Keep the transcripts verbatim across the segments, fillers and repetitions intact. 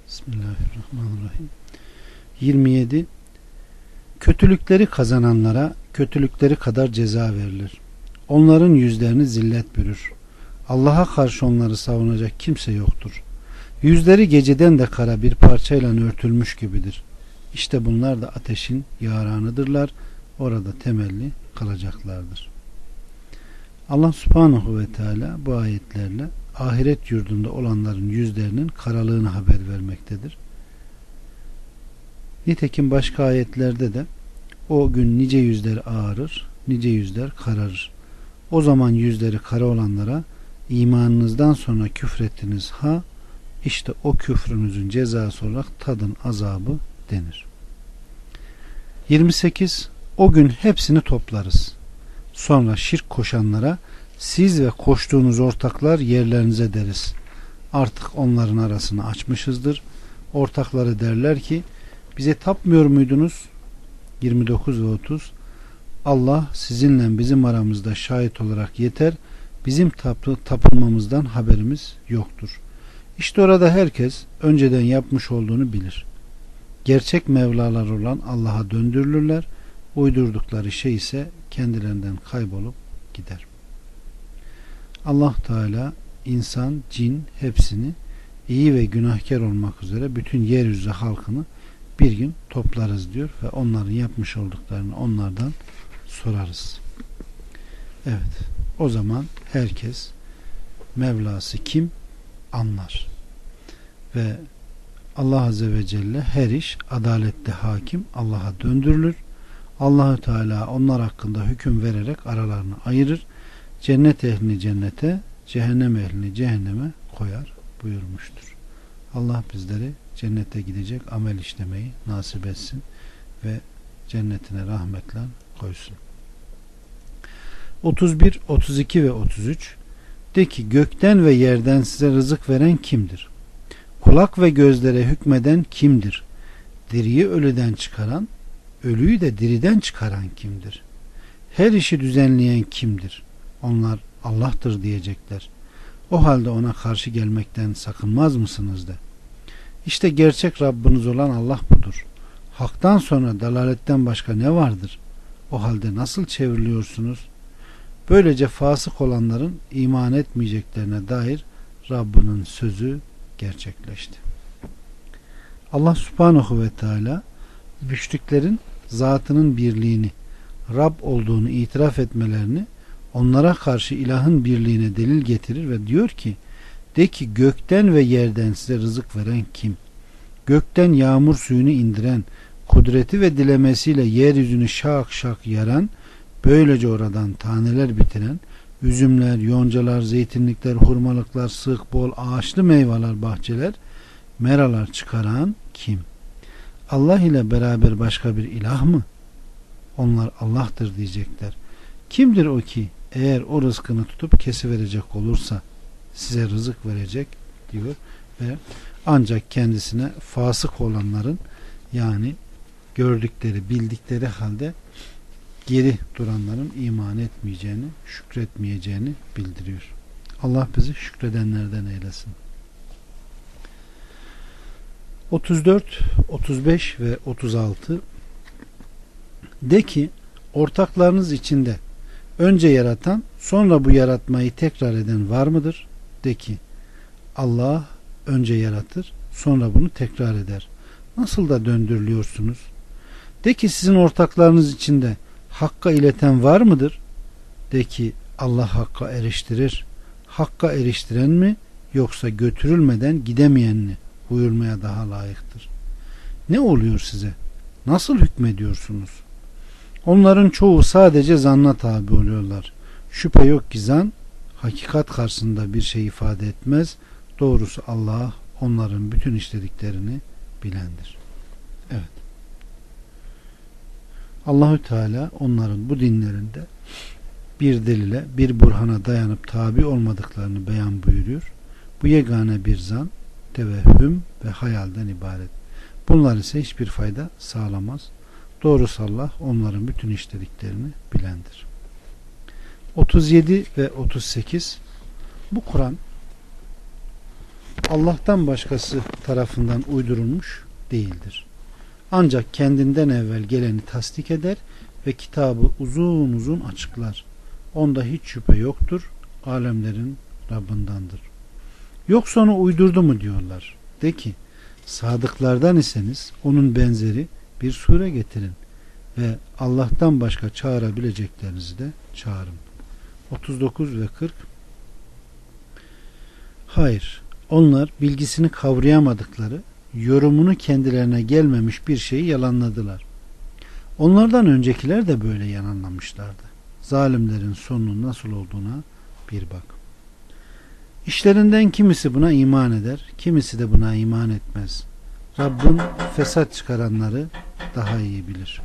Bismillahirrahmanirrahim. yirmi yedi. Kötülükleri kazananlara kötülükleri kadar ceza verilir. Onların yüzlerini zillet bürür. Allah'a karşı onları savunacak kimse yoktur. Yüzleri geceden de kara bir parçayla örtülmüş gibidir. İşte bunlar da ateşin yaranıdırlar. Orada temelli kalacaklardır. Allah subhanahu ve teala bu ayetlerle ahiret yurdunda olanların yüzlerinin karalığını haber vermektedir. Nitekim başka ayetlerde de o gün nice yüzler ağarır, nice yüzler kararır. O zaman yüzleri kara olanlara imanınızdan sonra küfrettiniz ha, işte o küfrünüzün cezası olarak tadın azabı denir. yirmi sekiz. O gün hepsini toplarız. Sonra şirk koşanlara siz ve koştuğunuz ortaklar yerlerinize deriz. Artık onların arasını açmışızdır. Ortakları derler ki bize tapmıyor muydunuz? yirmi dokuz ve otuz. Allah sizinle bizim aramızda şahit olarak yeter. Bizim tapı, tapınmamızdan haberimiz yoktur. İşte orada herkes önceden yapmış olduğunu bilir. Gerçek mevlalar olan Allah'a döndürülürler. Uydurdukları şey ise kendilerinden kaybolup gider. Allah Teala insan, cin hepsini iyi ve günahkar olmak üzere bütün yeryüzü halkını bir gün toplarız diyor ve onların yapmış olduklarını onlardan sorarız. Evet, o zaman herkes Mevlası kim anlar ve Allah Azze ve Celle her iş adalette hakim, Allah'a döndürülür. Allahü Teala onlar hakkında hüküm vererek aralarını ayırır. Cennet ehlini cennete, cehennem ehlini cehenneme koyar buyurmuştur. Allah bizleri cennete gidecek amel işlemeyi nasip etsin ve cennetine rahmetle koysun. otuz bir, otuz iki ve otuz üç. De ki gökten ve yerden size rızık veren kimdir? Kulak ve gözlere hükmeden kimdir? Diriyi ölüden çıkaran, ölüyü de diriden çıkaran kimdir? Her işi düzenleyen kimdir? Onlar Allah'tır diyecekler. O halde ona karşı gelmekten sakınmaz mısınız de. İşte gerçek Rabbiniz olan Allah budur. Hak'tan sonra dalaletten başka ne vardır? O halde nasıl çevriliyorsunuz? Böylece fasık olanların iman etmeyeceklerine dair Rabbinin sözü gerçekleşti. Allah subhanahu ve teala müşriklerin zatının birliğini, Rab olduğunu itiraf etmelerini onlara karşı ilahın birliğine delil getirir ve diyor ki de ki gökten ve yerden size rızık veren kim? Gökten yağmur suyunu indiren, kudreti ve dilemesiyle yeryüzünü şak şak yaran, böylece oradan taneler bitiren, üzümler, yoncalar, zeytinlikler, hurmalıklar, sık bol ağaçlı meyveler, bahçeler, meralar çıkaran kim? Allah ile beraber başka bir ilah mı? Onlar Allah'tır diyecekler. Kimdir o ki eğer o rızkını tutup kesiverecek olursa size rızık verecek diyor ve ancak kendisine fasık olanların yani gördükleri, bildikleri halde geri duranların iman etmeyeceğini, şükretmeyeceğini bildiriyor. Allah bizi şükredenlerden eylesin. otuz dört, otuz beş ve otuz altı. De ki ortaklarınız içinde önce yaratan sonra bu yaratmayı tekrar eden var mıdır? De ki Allah önce yaratır sonra bunu tekrar eder. Nasıl da döndürülüyorsunuz? De ki sizin ortaklarınız içinde Hakka ileten var mıdır? De ki Allah Hakka eriştirir. Hakka eriştiren mi yoksa götürülmeden gidemeyen mi buyurmaya daha layıktır. Ne oluyor size? Nasıl hükmediyorsunuz? Onların çoğu sadece zanna tabi oluyorlar. Şüphe yok ki zan hakikat karşısında bir şey ifade etmez. Doğrusu Allah onların bütün işlediklerini bilendir. Evet. Allahü Teala onların bu dinlerinde bir delile, bir burhana dayanıp tabi olmadıklarını beyan buyuruyor. Bu yegane bir zan, tevehhüm ve hayalden ibaret. Bunlar ise hiçbir fayda sağlamaz. Doğrusu Allah onların bütün işlediklerini bilendir. otuz yedi ve otuz sekiz. Bu Kur'an Allah'tan başkası tarafından uydurulmuş değildir. Ancak kendinden evvel geleni tasdik eder ve kitabı uzun uzun açıklar. Onda hiç şüphe yoktur. Alemlerin Rabbindandır. Yoksa onu uydurdu mu diyorlar. De ki, sadıklardan iseniz onun benzeri bir sure getirin ve Allah'tan başka çağırabileceklerinizi de çağırın. otuz dokuz ve kırk. Hayır, onlar bilgisini kavrayamadıkları, yorumunu kendilerine gelmemiş bir şeyi yalanladılar. Onlardan öncekiler de böyle yalanlamışlardı. Zalimlerin sonunun nasıl olduğuna bir bak. İşlerinden kimisi buna iman eder, kimisi de buna iman etmez. Rabbin fesat çıkaranları daha iyi bilir.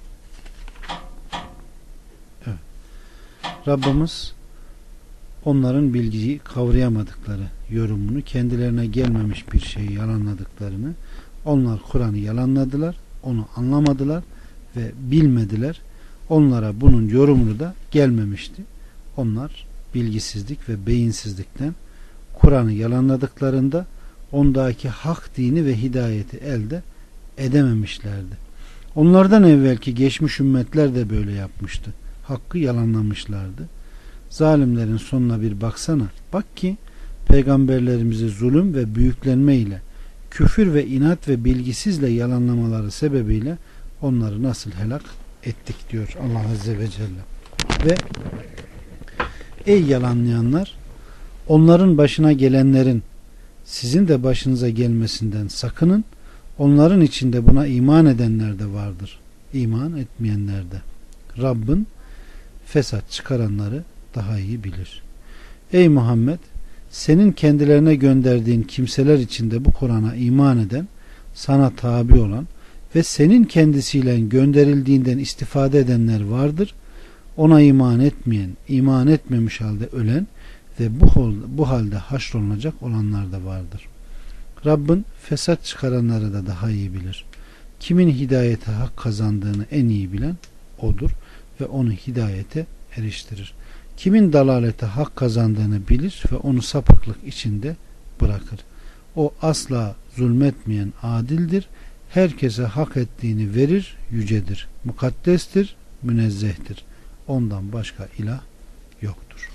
Evet. Rabbimiz onların bilgiyi kavrayamadıkları, yorumunu kendilerine gelmemiş bir şeyi yalanladıklarını, onlar Kur'an'ı yalanladılar, onu anlamadılar ve bilmediler. Onlara bunun yorumunu da gelmemişti. Onlar bilgisizlik ve beyinsizlikten Kur'an'ı yalanladıklarında ondaki hak dini ve hidayeti elde edememişlerdi. Onlardan evvelki geçmiş ümmetler de böyle yapmıştı. Hakkı yalanlamışlardı. Zalimlerin sonuna bir baksana. Bak ki peygamberlerimizi zulüm ve büyüklenme ile, küfür ve inat ve bilgisizle yalanlamaları sebebiyle onları nasıl helak ettik diyor Allah Azze ve Celle. Ve ey yalanlayanlar, onların başına gelenlerin sizin de başınıza gelmesinden sakının. Onların içinde buna iman edenler de vardır, İman etmeyenler de. Rabbin fesat çıkaranları daha iyi bilir. Ey Muhammed, senin kendilerine gönderdiğin kimseler içinde bu Kur'an'a iman eden, sana tabi olan ve senin kendisiyle gönderildiğinden istifade edenler vardır. Ona iman etmeyen, iman etmemiş halde ölen ve bu, bu halde haşrolunacak olanlar da vardır. Rabbin fesat çıkaranları da daha iyi bilir. Kimin hidayete hak kazandığını en iyi bilen odur ve onu hidayete eriştirir. Kimin dalalete hak kazandığını bilir ve onu sapıklık içinde bırakır. O asla zulmetmeyen adildir. Herkese hak ettiğini verir, yücedir. Mukaddestir, münezzehtir. Ondan başka ilah yoktur.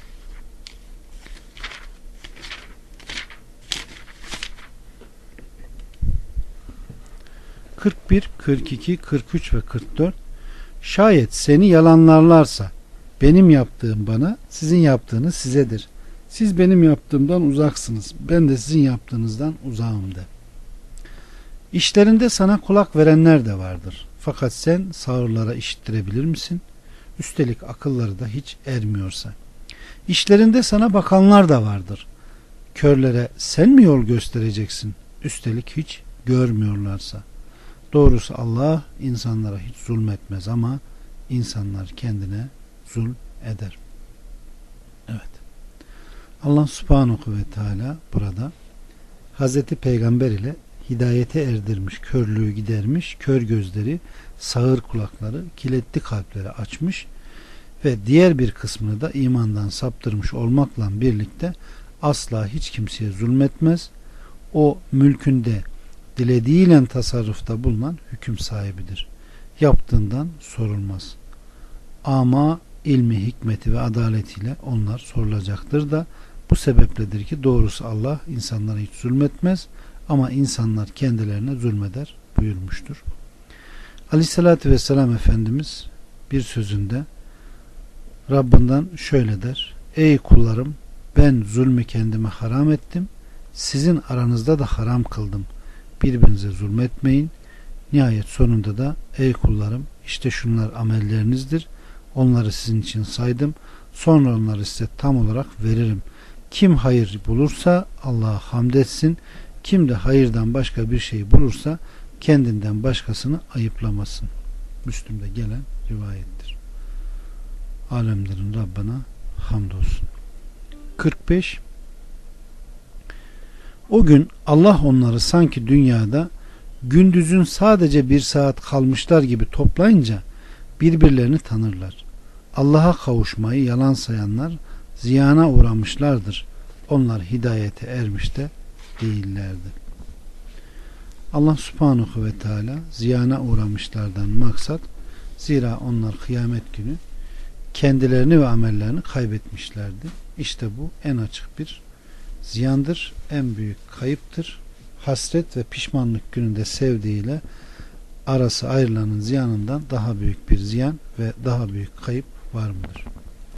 kırk bir, kırk iki, kırk üç ve kırk dört. Şayet seni yalanlarlarsa benim yaptığım bana, sizin yaptığınız sizedir. Siz benim yaptığımdan uzaksınız. Ben de sizin yaptığınızdan uzağım de. İşlerinde sana kulak verenler de vardır. Fakat sen sağırlara işittirebilir misin? Üstelik akılları da hiç ermiyorsa. İşlerinde sana bakanlar da vardır. Körlere sen mi yol göstereceksin? Üstelik hiç görmüyorlarsa. Doğrusu Allah insanlara hiç zulmetmez ama insanlar kendine zulm eder. Evet. Allah Subhanahu ve Teala burada Hazreti Peygamber ile hidayete erdirmiş, körlüğü gidermiş, kör gözleri, sağır kulakları, kilitli kalpleri açmış ve diğer bir kısmını da imandan saptırmış olmakla birlikte asla hiç kimseye zulmetmez. O mülkünde dilediğiyle tasarrufta bulunan hüküm sahibidir. Yaptığından sorulmaz. Ama ilmi, hikmeti ve adaletiyle onlar sorulacaktır da bu sebepledir ki doğrusu Allah insanlara hiç zulmetmez ama insanlar kendilerine zulmeder buyurmuştur. Aleyhissalatü vesselam Efendimiz bir sözünde Rabbinden şöyle der: ey kullarım, ben zulmü kendime haram ettim, sizin aranızda da haram kıldım. Birbirinize zulmetmeyin. Nihayet sonunda da ey kullarım, işte şunlar amellerinizdir. Onları sizin için saydım. Sonra onları size tam olarak veririm. Kim hayır bulursa Allah'a hamd etsin. Kim de hayırdan başka bir şey bulursa kendinden başkasını ayıplamasın. Müslüm'de gelen rivayettir. Alemlerin Rabbına hamdolsun. kırk beş. O gün Allah onları sanki dünyada gündüzün sadece bir saat kalmışlar gibi toplayınca birbirlerini tanırlar. Allah'a kavuşmayı yalan sayanlar ziyana uğramışlardır. Onlar hidayete ermiş de değillerdi. Allah subhanahu ve teala ziyana uğramışlardan maksat, zira onlar kıyamet günü kendilerini ve amellerini kaybetmişlerdi. İşte bu en açık bir ziyandır, en büyük kayıptır. Hasret ve pişmanlık gününde sevdiğiyle arası ayrılanın ziyanından daha büyük bir ziyan ve daha büyük kayıp var mıdır?